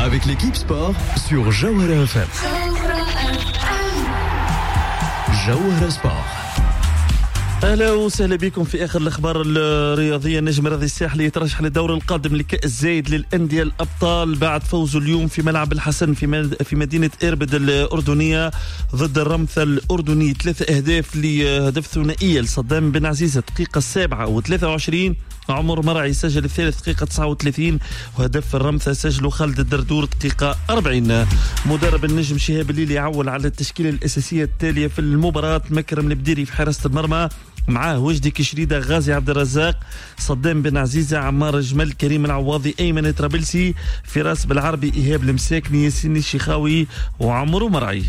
avec l'équipe sport sur Jawhara FM. Jawhara Sport. اهلا وسهلا بكم في اخر الاخبار الرياضيه. النجم الرياضي الساحلي يترشح للدور القادم لكأس زايد للانديه الابطال بعد فوزه اليوم في ملعب الحسن في مدينه إربد الاردنيه ضد الرمثا الاردني. 3 أهداف لهدف ثنائيه لصدام بن عزيزه دقيقه 7 و23. عمر مرعي سجل الثالث دقيقة 39 وهدف الرمثا سجله خالد الدردور دقيقة 40. مدرب النجم شهاب الليلي عول على التشكيلة الأساسية التالية في المباراة: مكرم البديري في حراسة المرمى، معاه وجدي كشريدة، غازي عبد الرزاق، صدام بن عزيزة، عمار جمل، كريم العواضي، أيمن طرابلسي، فراس بالعربي، إيهاب المساكني، ياسين الشيخاوي وعمر مرعي.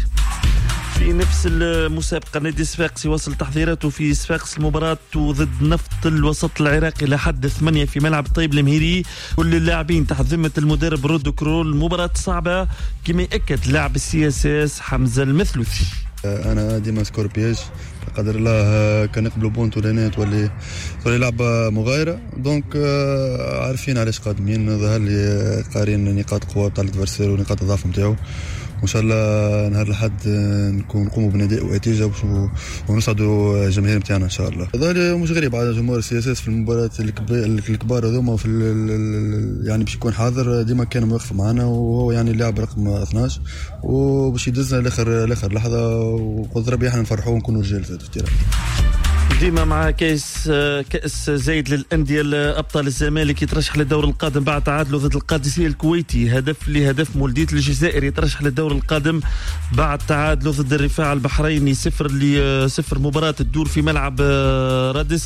في نفس المسابقة نادي صفاقس يواصل تحضيراته في صفاقس المباراة ضد نفط الوسط العراقي لحد 8 في ملعب طيب المهيري. كل اللاعبين تحت ذمة المدرب رودو كرول. مباراة صعبة كما يأكد لاعب السياساس حمزة المثلوثي. انا ديما سكوربياج بقدر الله كنقبلوا بونت ولا نات ولا لعبه مغايره. دونك عارفين علاش قادمين. ظهر لي قارين نقاط قوه تاع الادفرسير ونقاط الضعف نتاعو، وان شاء الله نهار الأحد نقوموا بنداء ونتيجه ونسعدوا الجماهير نتاعنا ان شاء الله. هذا مش غريب على جمهور السياسات في المباريات الكبار هذوما في يعني باش يكون حاضر. ديما كان موقف معنا وهو يعني اللاعب رقم 12 وباش يدزنا لاخر لحظه، وقدر ربي احنا نفرحوا ونكونوا رجال في التيران. ديما مع كأس زايد للأندية الأبطال. الزمالك يترشح للدور القادم بعد تعادله ضد القادسية الكويتي هدف مولديت الجزائر. يترشح للدور القادم بعد تعادله ضد الرفاع البحريني 0-0. مباراة تدور في ملعب رادس.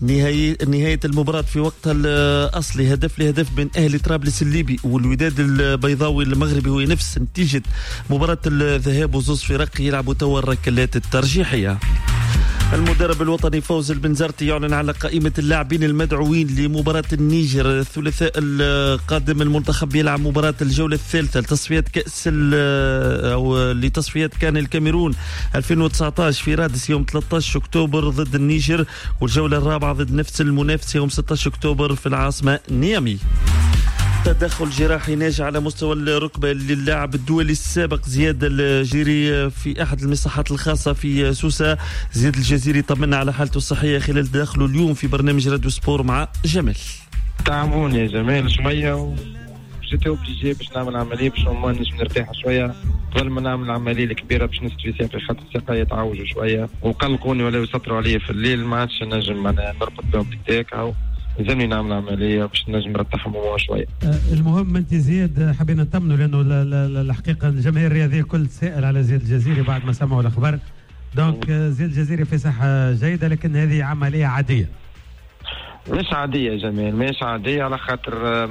نهاية المباراة في وقتها الأصلي هدف بين أهلي طرابلس الليبي والوداد البيضاوي المغربي. هو نفس نتيجة مباراة الذهاب وزوز فرق يلعبوا توا الركلات الترجيحية. المدرب الوطني فوز البنزرتي يعلن على قائمة اللاعبين المدعوين لمباراة النيجر الثلاثاء القادم. المنتخب يلعب مباراة الجولة الثالثة لتصفيات كأس أو لتصفيات كان الكاميرون 2019 في رادس يوم 13 أكتوبر ضد النيجر، والجولة الرابعة ضد نفس المنافس يوم 16 أكتوبر في العاصمة نيامي. تدخل جراحي ناجح على مستوى الركبة للاعب الدولي السابق زياد الجزيري في أحد المصحات الخاصة في سوسة. زياد الجزيري طمنا على حالته الصحية خلال تدخله اليوم في برنامج راديو سبور مع جمال. تعبوني يا جمال شوية وجيت اوبليجي باش نعمل عملية باش نجم نرتاح شوية قبل ما نعمل العملية الكبيرة باش نستفي ساقي، خاطر ساقي يتعوجوا شوية وقلقوني ولا يسطروا عليا في الليل. ما عادش نجم نربط بهم بالتاك لازمني نعمل عملية باش نجم نرتاح شوية. المهم انت زياد حبينا نطمنوا لانه الحقيقة الجماهير الرياضية كل تساءل على زياد الجزيري بعد ما سمعوا الاخبار. دونك زياد الجزيري في صحة جيدة، لكن هذه عملية عادية. مش عادية يا جمال، مش عادية على خاطر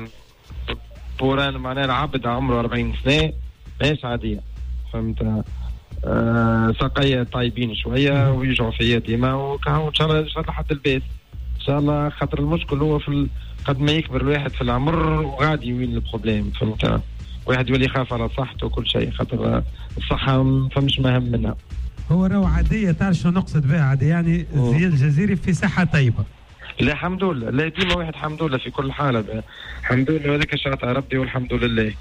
بوران معناها العبد عمره 40 سنة مش عادية، فهمت؟ ساقية طيبين شوية ويجعوا فيا ديما وكهو ان شاء الله لحد البيت ان شاء الله. خاطر المشكل هو في قد ما يكبر الواحد في العمر وغادي يوين البروبليم، فهمت؟ واحد يولي يخاف على صحته وكل شيء، خاطر الصحة فمش مهم منها. هو راهو عادية، تعرف شو نقصد بها عادية؟ يعني زياد الجزيري في صحة طيبة. لا الحمد لله، لا ديما واحد الحمد لله في كل حالة، الحمد لله وهذاك شاطئ ربي والحمد لله.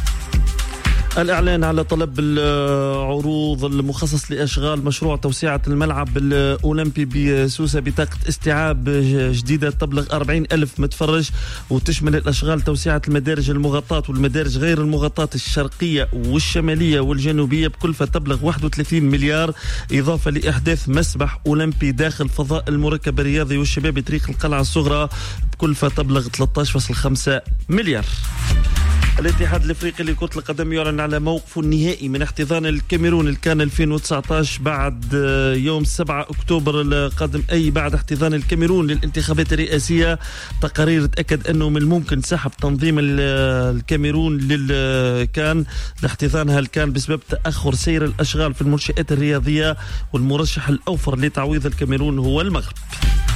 الإعلان على طلب العروض المخصص لأشغال مشروع توسعة الملعب الأولمبي بسوسة بطاقة استيعاب جديدة تبلغ 40,000 متفرج، وتشمل الأشغال توسعة المدارج المغطاة والمدارج غير المغطاة الشرقية والشمالية والجنوبية بكلفة تبلغ 31 مليار، إضافة لإحداث مسبح أولمبي داخل فضاء المركب الرياضي والشبابي طريق القلعة الصغرى بكلفة تبلغ 13.5 مليار. الاتحاد الافريقي لكرة القدم يعلن على موقفه النهائي من احتضان الكاميرون الكان 2019 بعد يوم 7 أكتوبر القادم، أي بعد احتضان الكاميرون للانتخابات الرئاسية. تقارير تأكد أنه من الممكن سحب تنظيم الكاميرون للكان لاحتضانها الكان بسبب تأخر سير الأشغال في المنشآت الرياضية، والمرشح الأوفر لتعويض الكاميرون هو المغرب.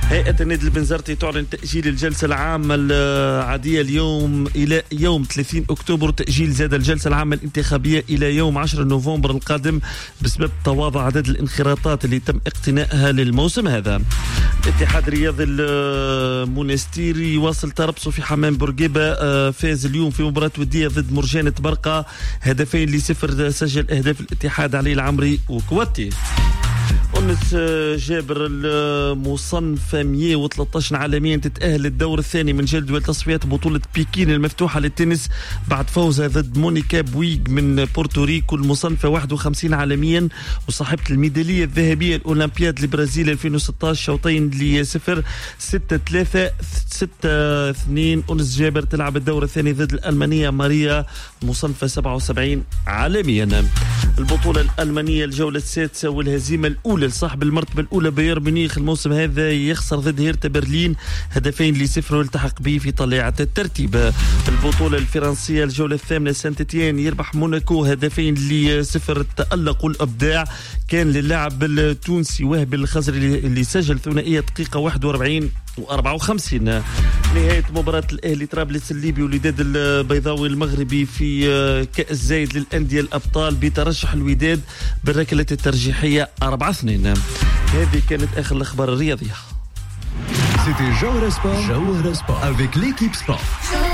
هيئة النادي البنزرتي تعلن تأجيل الجلسة العامة العادية اليوم إلى يوم 30 أكتوبر، تأجيل زاد الجلسة العامة الانتخابية إلى يوم 10 نوفمبر القادم بسبب تواضع عدد الانخراطات اللي تم اقتنائها للموسم هذا. الاتحاد الرياضي المونستيري واصل تربصه في حمام بورقيبة، فاز اليوم في مباراة ودية ضد مرجانة برقة 2-0. سجل أهداف الاتحاد علي العمري وكواتي. أنس جابر المصنفة 113 عالميا تتأهل للدور الثاني من جدول تصفيات بطولة بكين المفتوحة للتنس بعد فوزها ضد مونيكا بويغ من بورتوريكو المصنفة 51 عالميا وصاحبة الميدالية الذهبية الأولمبياد لبرازيل 2016 شوطين ل0 6-3 6-2. أنس جابر تلعب الدور الثاني ضد الألمانية ماريا المصنفة 77 عالميا. البطولة الألمانية الجولة السادسة والهزيمة الأولى لصاحب المرتبة الأولى بايرن ميونخ الموسم هذا، يخسر ضد هيرتا برلين 2-0 والتحق به في طليعة الترتيب. البطولة الفرنسية الجولة الثامنة سانت إتيان يربح موناكو 2-0. التألق والإبداع كان للاعب التونسي وهبي الخزري اللي سجل ثنائية دقيقة 41 و54. نهاية مباراة الأهلي طرابلس الليبي والوداد البيضاوي المغربي في كأس زايد للأندية الأبطال بترشح الوداد بالركلة الترجيحية 4-2. هذه كانت آخر الأخبار الرياضية. C'était Jawahara Sport avec l'équipe sport.